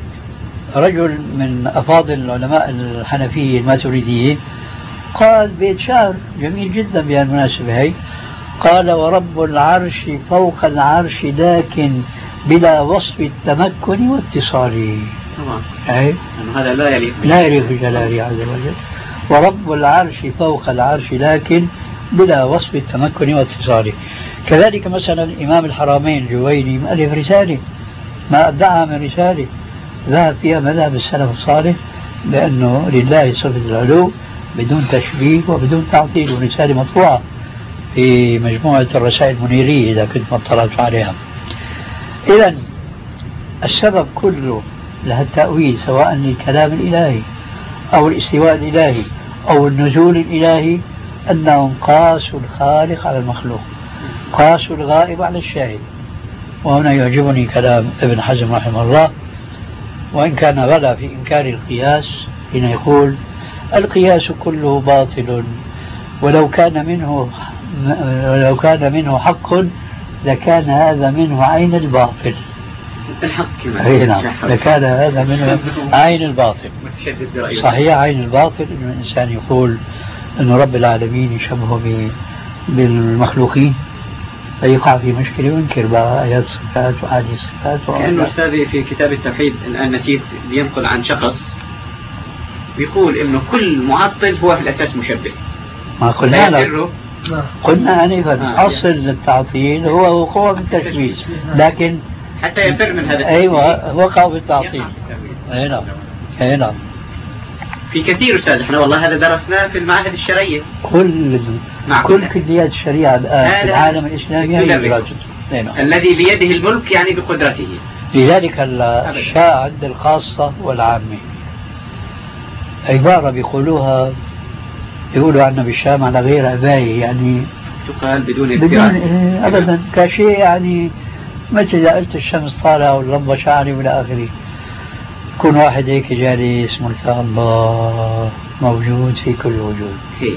رجل من أفاضل العلماء الحنفية الماتريدية قال بيت شعر جميل جدا بهالمناسبة هي، قال ورب العرش فوق العرش لكن بلا وصف التمكن واتصاله. طبعا هذا لا يليق لا يليق بجلاله عز وجل. ورب العرش فوق العرش لكن بلا وصف التمكن واتصاله. كذلك مثلا الإمام الحرمين الجويني مؤلف رسالة ما أبدعها من رسالة ذهب فيها مذهب السلف الصالح بأنه لله صفة العلو بدون تشبيه وبدون تعطيل، ورسالة مطبوعة في مجموعة الرسائل المنيرية إذا كنت مطلعت عليها. إذن السبب كله لها التأويل سواء للكلام الإلهي أو الاستواء الإلهي أو النزول الإلهي أنهم قاسوا الخالق على المخلوق، قاسوا الغائب على الشاهد. وهنا يعجبني كلام ابن حزم رحمه الله وإن كان غلا في إنكار القياس حين يقول القياس كله باطل ولو كان منه ولو كان منه حق لكان هذا منه عين الباطل. الحق أي نعم، لكان هذا منه عين الباطل. صحيح عين الباطل إنه الإنسان يقول إنه رب العالمين يشبه بالمخلوقين فيقع في مشكلة وينكر بقى آيات الصفات وأحاديث الصفات. كأنه أستاذي في كتاب التوحيد الآن نسيت بينقل عن شخص بيقول إنه كل معطل هو في الأساس مشبه. ما قلنا له قلنا أنفا آه أصل التعطيل هو وقوع بالتشبيه لكن حتى يفر من هذا. أيوة وقع بالتعطيل. أي نعم أي نعم. في كثير أستاذ احنا والله هذا درسناه في المعاهد الشرعية. كل كل كليات الشريعة الآن في العالم الإسلامي الذي بيده الملك يعني بقدرته. لذلك الشاء عند الخاصة والعامة عبارة بيقولوها يقولوا عنا بالشام على غير عباية يعني تقال بدون بدون إيه أبدا كشيء يعني مثل إذا قلت الشمس طالعة واللمبة شعري وإلى آخره. يكون واحد هيك جالس مرتاح الله موجود في كل وجود هي.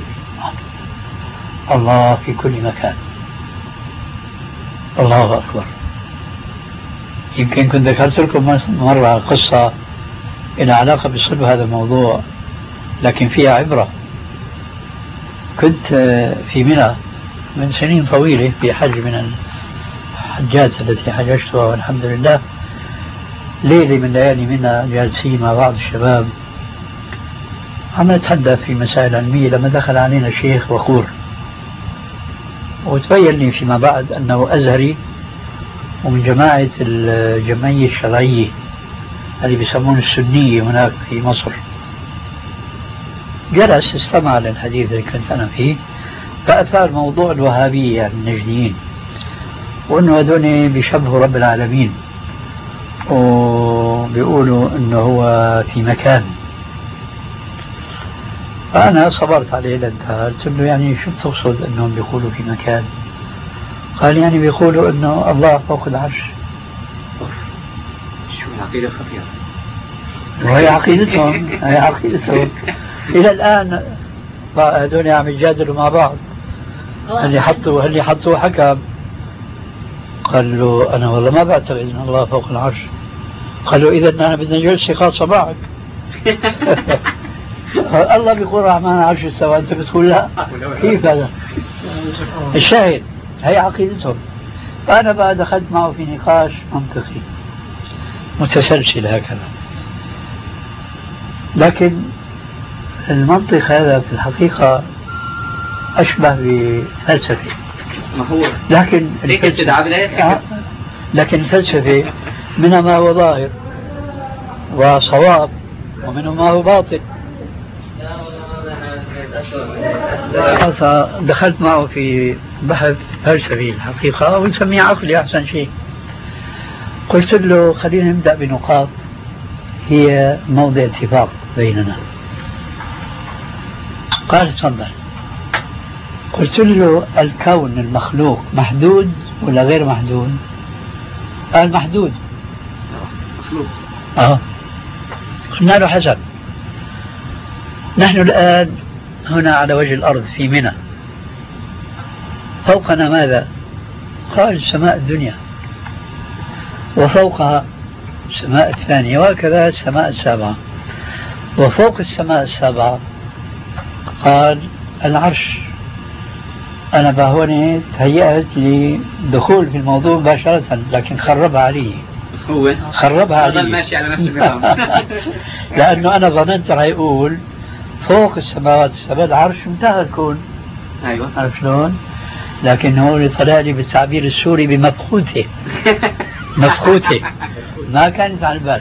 الله في كل مكان. الله أكبر. يمكن كنت ذكرت لكم مرة قصة إن علاقة بصلب هذا الموضوع لكن فيها عبرة. كنت في منى من سنين طويلة في حج من الحجات التي حججتها والحمد لله. ليلة من ليالي منى جالسين مع بعض الشباب عم نتحدث في مسائل علمية لما دخل علينا الشيخ وقور وتبين لي فيما بعد أنه أزهري ومن جماعة الجمعية الشرعية اللي بيسمون السنية هناك في مصر. جلس استمع للحديث اللي كنت أنا فيه فأثار موضوع الوهابية يعني النجديين وأنه هذول بيشبهوا رب العالمين وبيقولوا أنه هو في مكان. فأنا صبرت عليه لانتهى قلت له يعني شو بتقصد أنهم بيقولوا في مكان؟ قال يعني بيقولوا أنه الله فوق العرش. شو العقيدة الخطيرة وهي عقيدتهم هي عقيدتهم إلى الآن هذول عم يجادلوا مع بعض. اللي حطوا اللي حطوا حكم قال له أنا والله ما بعتقد أن الله فوق العرش. قال له إذا أنا بدنا جلسة خاصة معك. الله بيقول الرحمن عرش استوى، أنت بتقول لا. كيف هذا؟ الشاهد هي عقيدتهم. فأنا بقى دخلت معه في نقاش منطقي متسلسل هكذا، لكن المنطق هذا في الحقيقة أشبه بفلسفة. لكن الفلسفة لكن الفلسفة منها ما هو ظاهر وصواب ومنه ما هو باطل. دخلت معه في بحث فلسفي الحقيقة، ونسميه عقلي أحسن شيء. قلت له خلينا نبدأ بنقاط هي موضع اتفاق بيننا. قال تفضل. قلت له الكون المخلوق محدود ولا غير محدود؟ قال محدود. مخلوق. اه قلنا له حسب. نحن الآن هنا على وجه الأرض في منى، فوقنا ماذا؟ قال السماء الدنيا، وفوقها السماء الثانية، وهكذا السماء السابعة، وفوق السماء السابعة قال العرش. أنا بهوني تهيأت لدخول في الموضوع مباشرة، لكن خربها علي. هو خربها علي ماشي على نفس النظام. لأنه أنا ظننت رح يقول فوق السماوات السبع العرش انتهى الكون. أيوة. عرف شلون؟ لكن هو طلع لي بالتعبير السوري بمفقوته. مفقوته ما كانت على البال.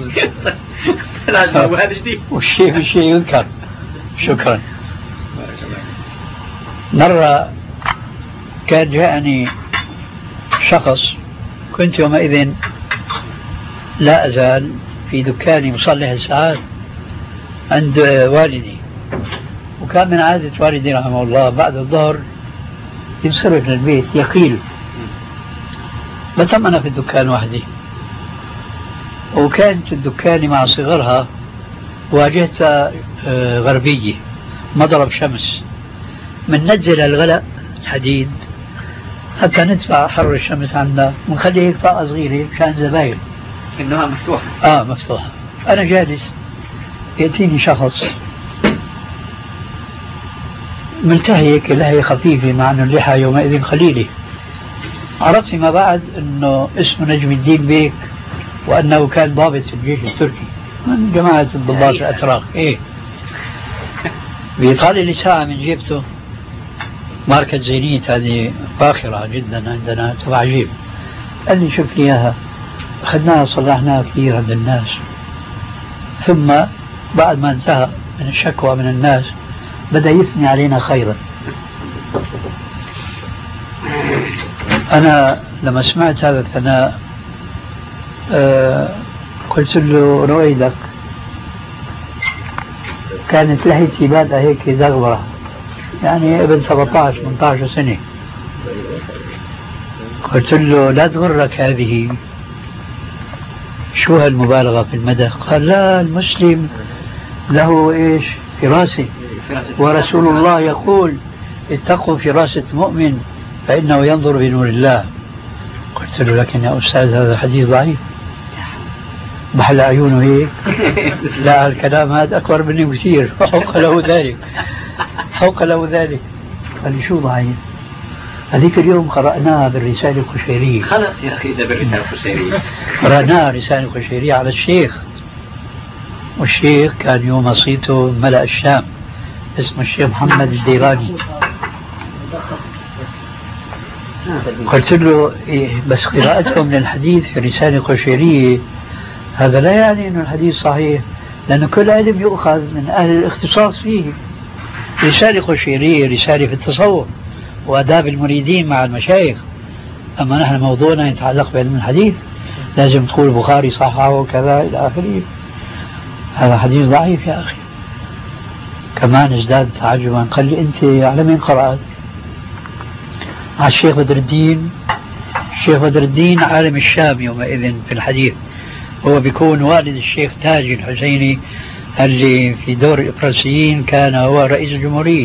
والشيء بالشيء يذكر. شكرا. مرة كان جاءني شخص، كنت يومئذ لا أزال في دكاني مصلح الساعات عند والدي، وكان من عادة والدي رحمه الله بعد الظهر ينصرف للبيت يقيل. بتم أنا في الدكان وحدي، وكانت الدكان مع صغرها واجهتها غربية، مضرب شمس، من نزل الغلاء الحديد حتى ندفع حر الشمس عنا، ونخليه هيك طاقة صغيرة مشان زباين إنها مفتوحة. آه مفتوحة. أنا جالس يأتيني شخص ملتهي هيك لهية خفيفة، مع أنه اللحى يومئذ قليلة. عرفت فيما بعد أنه اسمه نجم الدين بيك، وأنه كان ضابط في الجيش التركي من جماعة الضباط الأتراك. إيه بيطالع لي ساعة من جيبته، ماركة زينيت هذه فاخرة جدا عندنا تبع جيب. قال لي شوف لي إياها، أخذناها وصلحناها كثير عند الناس، ثم بعد ما انتهى من الشكوى من الناس بدأ يثني علينا خيرا. أنا لما سمعت هذا الثناء آه قلت له رويدك، كانت لحيتي بادئة هيك زغبرة، يعني ابن سبعة عشر ثمانية عشر سنة. قلت له لا تغرك هذه، شو هالمبالغة في المدح؟ قال لا، المسلم له ايش؟ فراسة، ورسول الله يقول اتقوا فراسة مؤمن فإنه ينظر بنور الله. قلت له لكن يا أستاذ هذا حديث ضعيف، بحل عيونه هيك. لا الكلام هذا أكبر مني بكثير، فوق له ذلك فوق له ذلك. قال لي شو ضعيف؟ هذيك اليوم قرأناها بالرسالة القشيرية. خلص يا أخي إذا بالرسالة القشيرية قرأناها رسالة القشيرية على الشيخ، والشيخ كان يوم صيته ملأ الشام، اسمه الشيخ محمد الديراني. قلت له إيه بس قراءتكم للحديث في رسالة قشيرية هذا لا يعني أن الحديث صحيح، لأن كل علم يؤخذ من أهل الاختصاص فيه. رسالة قشيرية رسالة في التصوف وآداب المريدين مع المشايخ، أما نحن موضوعنا يتعلق بعلم الحديث لازم تقول البخاري صححه وكذا إلى آخره. هذا حديث ضعيف يا أخي. كمان ازداد تعجبا، قال لي أنت على مين قرأت؟ على الشيخ بدر الدين. الشيخ بدر الدين عالم الشام يومئذ في الحديث، هو بيكون والد الشيخ تاج الحسيني اللي في دور الإفراسيين كان هو رئيس الجمهورية.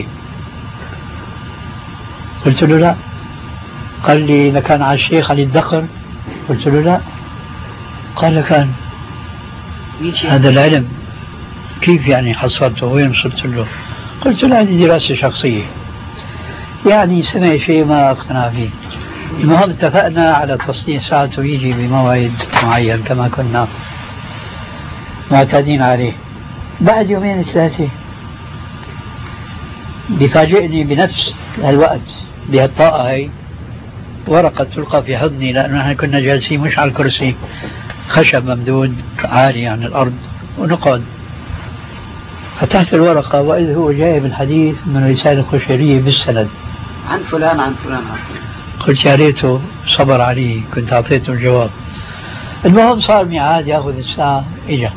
قلت له لا. قال لي لكان على الشيخ علي الدقر؟ قلت له لا. قال لكان. هذا العلم كيف يعني حصلته؟ وين وصلت له؟ قلت له هذه دراسة شخصية، يعني سمع شيء ما اقتنع فيه. المهم اتفقنا على تصنيع ساعته يجي بموعد معين كما كنا معتادين عليه. بعد يومين ثلاثة بفاجئني بنفس الوقت بهالطاقة هي ورقة تلقى في حضني، لأنه نحن كنا جالسين مش على الكرسي، خشب ممدود عالي عن الأرض ونقعد. فتحت الورقة وإذ هو جايب الحديث من رسالة الخشيرية بالسند عن فلان عن فلان. قلت يا ريته صبر عليه، كنت أعطيته الجواب. المهم صار ميعاد ياخذ الساعة، إجا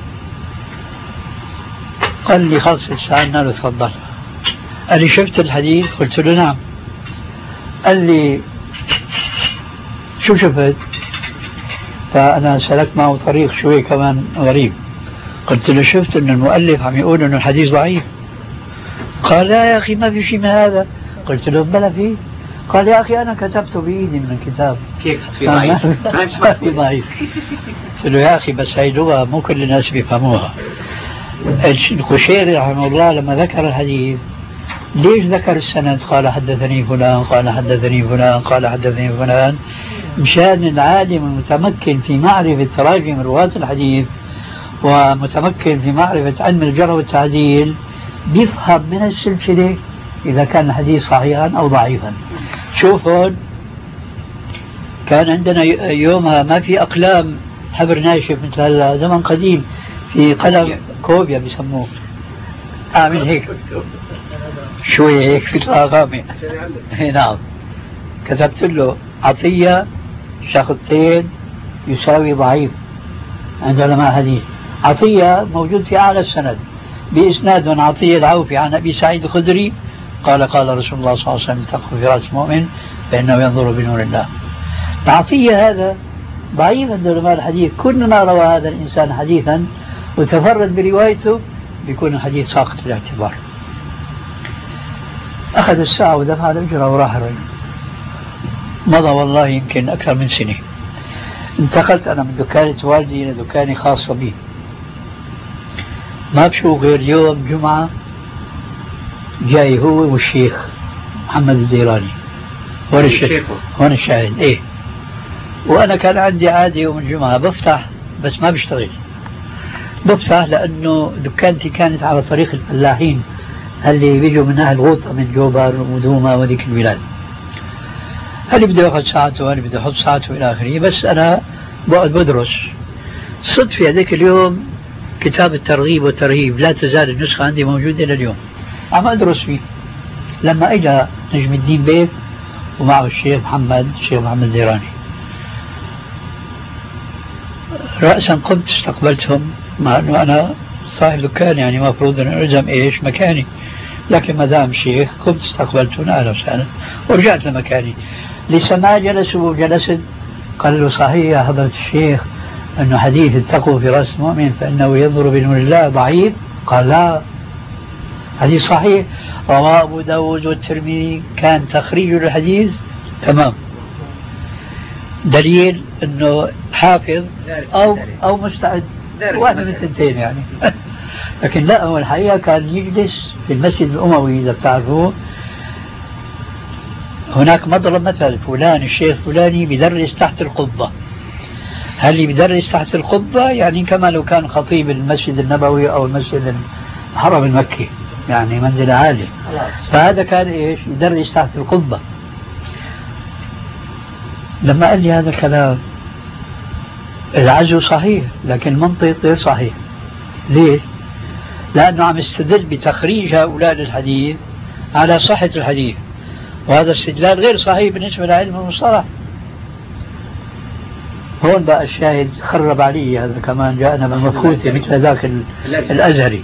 قال لي خلص الساعة، قلنا له تفضل. قال لي شفت الحديث؟ قلت له نعم. قال لي شو شفت؟ فأنا سلكت معه طريق شوي كمان غريب. قلت له شفت أن المؤلف عم يقول أنه الحديث ضعيف. قال لا يا أخي ما في شيء من هذا. قلت له بلا فيه. قال يا أخي أنا كتبته بإيدي من الكتاب. كيف في ضعيف؟ ما في ضعيف. قلت له يا أخي بس هاي لغة مو كل الناس بيفهموها. الخشيري رحمه الله لما ذكر الحديث ليش ذكر السند؟ قال حدثني فلان قال حدثني فلان قال حدثني فلان، مشان العالم المتمكن في معرفة تراجم رواة الحديث ومتمكن في معرفة علم الجرح والتعديل بيفهم من السلسلة إذا كان الحديث صحيحا أو ضعيفا. شوفوا كان عندنا يومها ما في أقلام حبر ناشف مثل هلا، زمن قديم في قلم كوبيا بيسموه، أعمل هيك شوي هيك في الأغامي. نعم. كتبت له عطية شخصين يساوي ضعيف عند علماء حديث. عطية موجود في أعلى السند بإسناد من عطية العوفي عن أبي سعيد الخدري قال قال رسول الله صلى الله عليه وسلم تقف في رأس المؤمن فإنه ينظر بنور الله. عطية هذا ضعيف عند علماء الحديث، كل ما روى هذا الإنسان حديثا وتفرد بروايته بيكون الحديث ساقط الاعتبار. أخذ الساعة ودفع الأجرة وراح الرجل. مضى والله يمكن أكثر من سنة. انتقلت أنا من دكانة والدي إلى دكانة خاصة بي، ما بشوف غير يوم جمعة جاي هو والشيخ محمد الديراني. هون الشيخ هون الشاهد. إيه. وأنا كان عندي عادة يوم الجمعة بفتح بس ما بشتغل، بفتح لأنه دكانتي كانت على طريق الفلاحين اللي بيجوا من أهل غوطة من جوبر ودوما وذيك البلاد. اللي بده ياخذ ساعته واللي بده يحط ساعته إلى آخره، بس أنا بقعد بدرس. صدفة هذاك اليوم كتاب الترغيب والترهيب لا تزال النسخة عندي موجودة إلى اليوم، عم أدرس فيه. لما إجا نجم الدين بيك ومعه الشيخ محمد الشيخ محمد الديراني، رأسا قمت استقبلتهم مع أنه أنا صاحب دكان، يعني مفروض أن ألزم إيش مكاني، لكن ما دام شيخ قمت استقبلتهم أهلا وسهلا ورجعت لمكاني. لسه ما جلسوا جلست قال له صحيح يا حضرة الشيخ أنه حديث اتقوا في رأس المؤمن فإنه ينظر بنور الله ضعيف؟ قال لا حديث صحيح، رواه أبو داود والترمذي، كان تخريج الحديث تمام، دليل أنه حافظ أو أو مستعد، واحدة من الثنتين يعني. لكن لا، هو الحقيقة كان يجلس في المسجد الأموي إذا بتعرفوه، هناك مضرب مثل فلان الشيخ فلاني بدرس تحت القبة. هل اللي بدرس تحت القبة يعني كما لو كان خطيب المسجد النبوي أو المسجد الحرم المكي، يعني منزل عالي. فهذا كان إيش يدرس تحت القبة. لما قال لي هذا الكلام العزو صحيح لكن المنطق غير صحيح. ليش؟ لأنه عم يستدل بتخريج هؤلاء للحديث على صحة الحديث، وهذا استدلال غير صحيح بالنسبة لعلم المصطلح. هون بقى الشاهد خرب علي، هذا كمان جاءنا بالمفخوثة مثل ذاك الأزهري.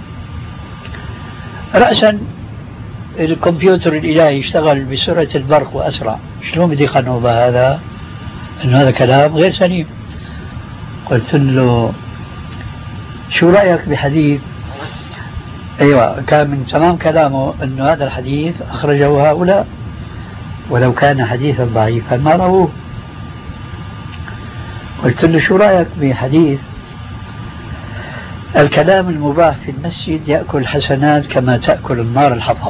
رأسا الكمبيوتر الإلهي يشتغل بسرعة البرق وأسرع، شلون بدي يقنعوا بهذا؟ إنه هذا كلام غير سليم. قلت له شو رأيك بحديث؟ أيوة، كان من تمام كلامه أنه هذا الحديث أخرجه هؤلاء، ولو كان حديثا ضعيفا ما رووه. قلت له شو رأيك بحديث الكلام المباح في المسجد يأكل الحسنات كما تأكل النار الحطب.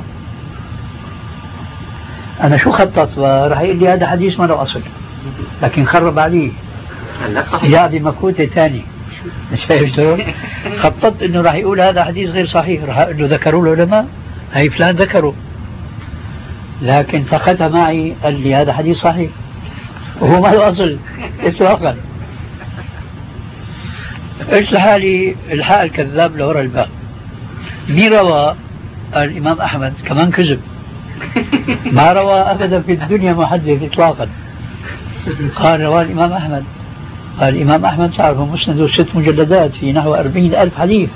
أنا شو خطط راح يقول لي هذا حديث ما له أصل، لكن خرب عليه جاء بمفوتة ثاني. شايف شلون؟ خططت إنه راح يقول هذا حديث غير صحيح، راح أقول له ذكروا العلماء هي فلان ذكروا، لكن فقط معي قال لي هذا حديث صحيح وهو ما له أصل إطلاقا. إيش لحالي الحق الكذاب لورا الباب. مين روى؟ الإمام أحمد، كمان كذب، ما روى أبدا في الدنيا محدث إطلاقا. قال روى الإمام أحمد. قال الإمام أحمد تعرفوا مسنده ست مجلدات في نحو أربعين ألف حديث.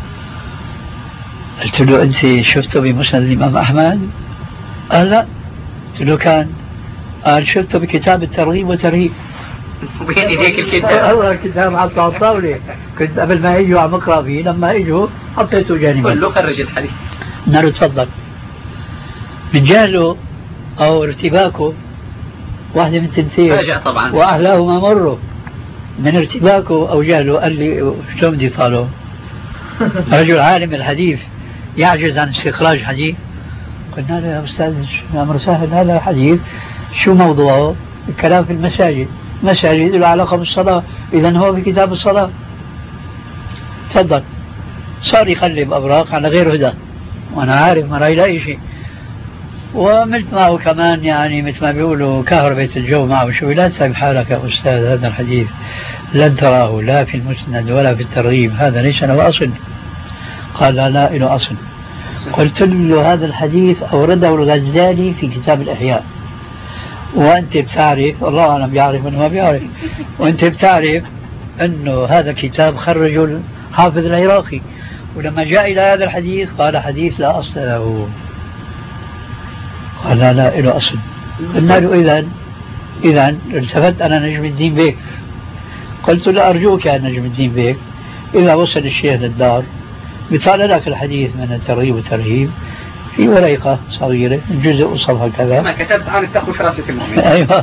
قلت له أنت شفته بمسند الإمام أحمد؟ قال لا. قلت له كان؟ قال شفته بكتاب الترغيب والترهيب. وين ايديك الكتاب؟ أول كتاب حطه على الطاولة، كنت قبل ما يجوا عم أقرأ فيه، لما إجوا حطيته جانبا. قل له خرج الحديث. قلنا له تفضل. من جهله أو ارتباكه واحدة من تنتين فاجأ طبعا، وأهلاهما مروا. من ارتباكه أو جهله قال لي شلون بدي طاله؟ رجل عالم الحديث يعجز عن استخراج حديث. قلنا له يا أستاذ أمر سهل، هذا حديث شو موضوعه؟ الكلام في المساجد، مساجد له علاقة بالصلاة، إذا هو في كتاب الصلاة. تفضل. صار يقلب أوراق على غير هدى، وأنا عارف ما راح يلاقي شيء. ومثل معه كمان يعني مثل ما بيقولوا كهربة الجو معه شوي. لا تسأل حالك يا أستاذ، هذا الحديث لن تراه لا في المسند ولا في الترغيب، هذا ليس له أصل. قال لا لا له أصل. قلت له هذا الحديث أورده الغزالي في كتاب الإحياء، وأنت بتعرف، الله أعلم بيعرف أنه ما بيعرف، وأنت بتعرف أنه هذا كتاب خرجه الحافظ العراقي، ولما جاء إلى هذا الحديث قال حديث لا أصل له. قال لا لا له أصل. قلنا له إذا إذا التفت أنا نجم الدين بيك. قلت له أرجوك يا نجم الدين بيك، إذا وصل الشيخ للدار بيطالع لك الحديث من الترغيب والترهيب في ورقة صغيرة جزء وصفحة كذا ما كتبت عن التقوى في راسة المؤمن. أيوة.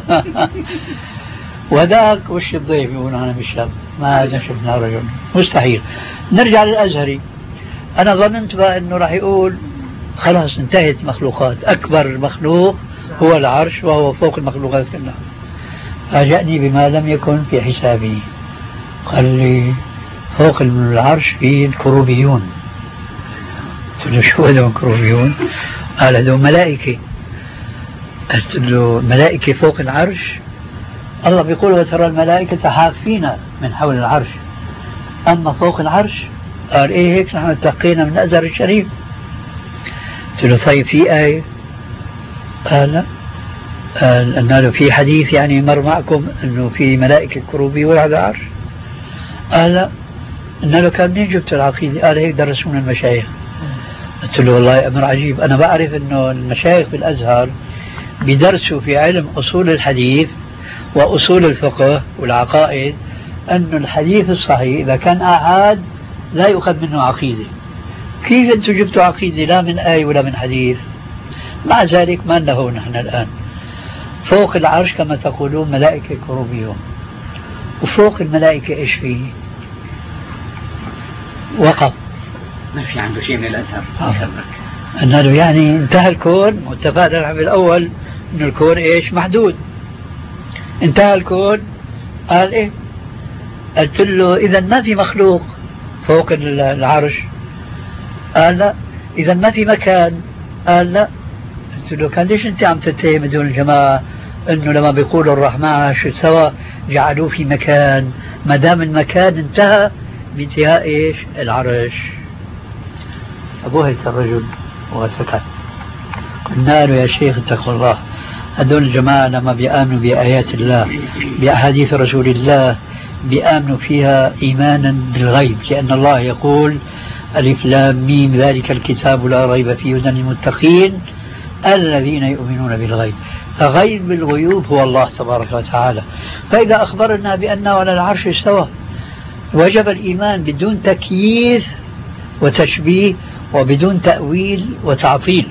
وذاك وش الضيف يقول أنا بالشاب ما هذا شفنا رجل مستحيل. نرجع للأزهري. أنا ظننت بقى أنه راح يقول خلاص انتهت مخلوقات، أكبر مخلوق هو العرش وهو فوق المخلوقات كلها. فاجأني بما لم يكن في حسابي. قال لي فوق العرش في الكروبيون. قلت له شو هذول الكروبيون؟ قال هذول ملائكة. قلت له ملائكة فوق العرش؟ الله بيقول وترى الملائكة حافين من حول العرش، أما فوق العرش؟ قال إيه هيك نحن تلقينا من أزهر الشريف. قلت له طيب في آية؟ قال لا. قال أن له في حديث يعني مر معكم أنه في ملائكة كروبيون على العرش؟ قال لا. أن له كان منين جبت العقيدة؟ قال هيك درسونا المشايخ. قلت له والله أمر عجيب، أنا بعرف أنه المشايخ في الأزهر بدرسوا في علم أصول الحديث وأصول الفقه والعقائد أن الحديث الصحيح إذا كان آحاد لا يؤخذ منه عقيدة. كيف أنتم جبتوا عقيدة لا من آية ولا من حديث؟ مع ذلك ما له نحن الآن فوق العرش كما تقولون ملائكة كروبيون، وفوق الملائكة إيش فيه؟ وقف، ما في عنده شيء من الأزهر. أن له يعني انتهى الكون، واتفقنا نحن بالأول أن الكون إيش محدود، انتهى الكون. قال إيه؟ قلت له إذا ما في مخلوق فوق العرش؟ قال لا. إذا ما في مكان؟ قال لا. قلت له كان ليش أنت عم تتهم دون الجماعة أنه لما بيقولوا الرحمن عرش استوى جعلوه في مكان، ما دام المكان انتهى بانتهاء إيش؟ العرش. أبوه الرجل وسكت. قلنا له يا شيخ اتقوا الله، هذول الجماعة لما بيآمنوا بآيات الله بأحاديث رسول الله بيآمنوا فيها إيمانا بالغيب، لأن الله يقول ألف لام ميم ذلك الكتاب لا ريب فيه هدى للمتقين الذين يؤمنون بالغيب. فغيب الغيوب هو الله تبارك وتعالى. فإذا أخبرنا بأنه على العرش استوى وجب الإيمان بدون تكييف وتشبيه وبدون تأويل وتعطيل.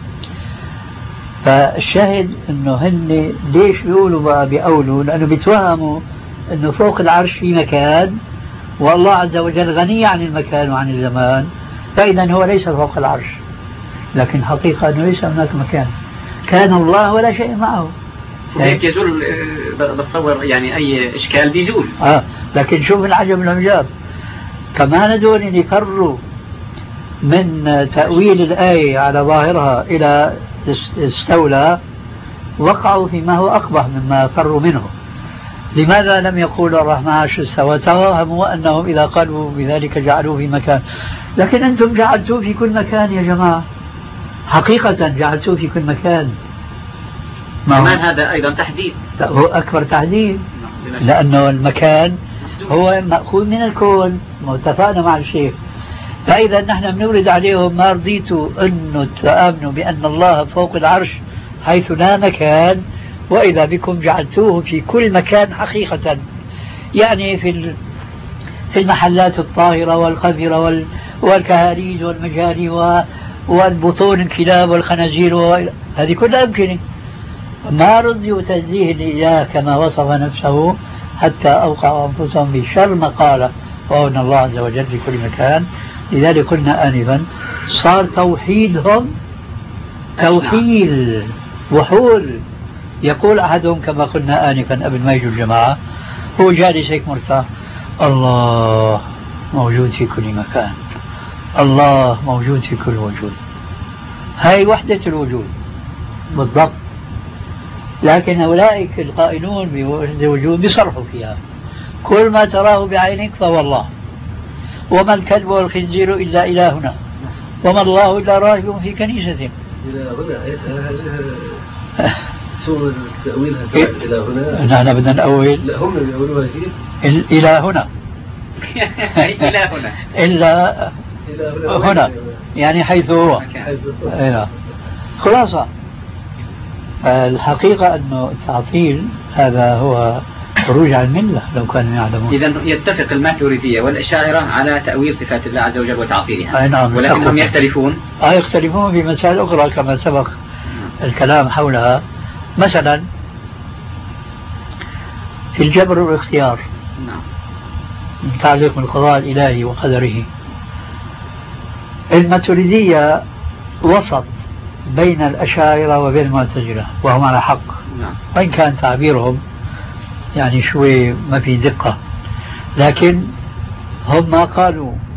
فالشاهد أنه هن ليش بيقولوا بقى بيقولوا؟ لأنه بيتوهموا أنه فوق العرش في مكان والله عز وجل غني عن المكان وعن الزمان، فإذا هو ليس فوق العرش، لكن حقيقة أنه ليس هناك مكان، كان الله ولا شيء معه. وهيك يزول، بتصور يعني أي إشكال بيزول. آه لكن شوف العجب العجاب، كمان هذول اللي فروا من تأويل الآية على ظاهرها إلى استولى وقعوا فيما هو أقبح مما فروا منه. لماذا لم يقولوا الرحمن عرش استوى؟ توهموا أنهم إذا قالوا بذلك جعلوه في مكان، لكن أنتم جعلتوه في كل مكان يا جماعة، حقيقة جعلتوه في كل مكان. كمان هذا أيضا تحديد، هو أكبر تحديد، لأنه المكان هو مأخوذ من الكون، اتفقنا مع الشيخ. فإذا نحن بنورد عليهم ما رضيتوا أنه تآمنوا بأن الله فوق العرش حيث لا مكان، وإذا بكم جعلتوه في كل مكان حقيقة، يعني في في المحلات الطاهرة والقذرة والكهاريز والمجاري والبطون الكلاب والخنازير، هذه كلها أمكنة. ما رضيوا تنزيه الإله كما وصف نفسه حتى أوقعوا أنفسهم بشر مقالة، وهو أن الله عز وجل في كل مكان. لذلك قلنا آنفا صار توحيدهم توحيل وحول. يقول أحدهم كما قلنا آنفا قبل ما يجوا الجماعة، هو جالس هيك مرتاح، الله موجود في كل مكان، الله موجود في كل وجود، هاي وحدة الوجود بالضبط. لكن أولئك القائلون بوحدة الوجود بيصرحوا فيها، كل ما تراه بعينك فهو الله، وما الكلب والخنزير إلا إلهنا، وما الله إلا راهب في كنيسة. إلى هنا سوء تأويلها إلى هنا. نحن بدنا نأول. لا هم بيقولوها كيف؟ إلى هنا. إلى هنا. إلا هنا يعني حيث هو. إيه. خلاصة الحقيقة أنه التعطيل هذا هو خروج عن الملة لو كانوا يعلمون. إذا يتفق الماتريدية والأشاعرة على تأويل صفات الله عز وجل وتعطيلها. نعم. ولكنهم يختلفون. آه يختلفون في مسائل أخرى كما سبق الكلام حولها. مثلا في الجبر والاختيار، نعم، متعلق بالقضاء الإلهي وقدره، الماتريدية وسط بين الأشاعرة وبين المعتزلة، وهم على حق. نعم. وإن كان تعبيرهم يعني شوي ما في دقة، لكن هم ما قالوا